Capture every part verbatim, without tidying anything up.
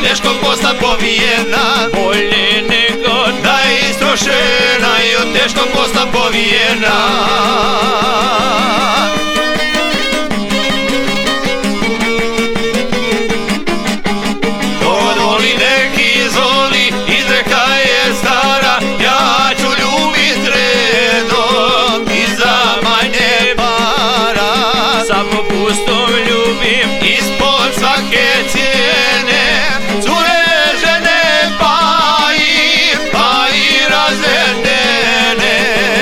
teškog posla povijena, bolje nego da je istrošena i od teškog posla povijena. Kogod voli neki izvoli, izreka je stara, ja ću ljubit redom i za manje para. samo pustom ljubim Ispod svake cijene, cure, žene, pa i, pa i razvedene.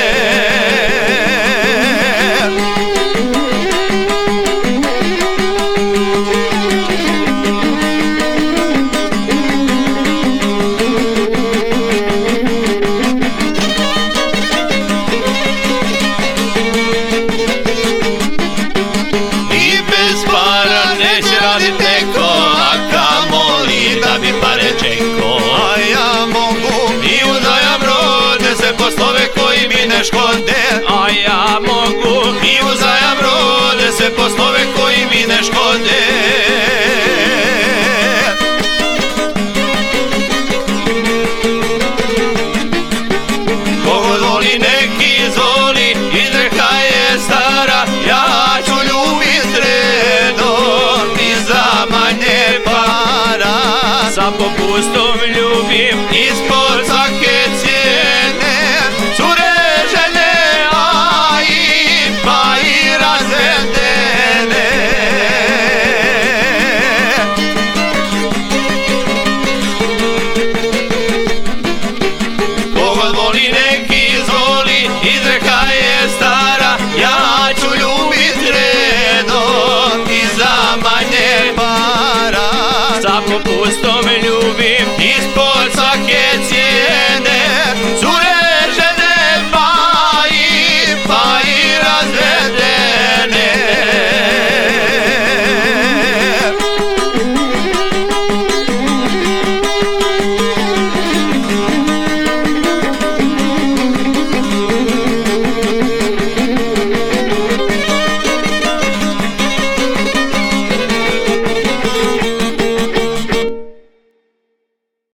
I bez para neće radit neko, a kamoli da bi pare čeko. A ja mogu i uzajam rode sve poslove koji mi ne škode. a ja mogu I uzajam rode sve poslove koji mi ne škode. Kogod voli neki izvoli, izreka je stara, ja ću ljubit redom i za manje para. samo pustom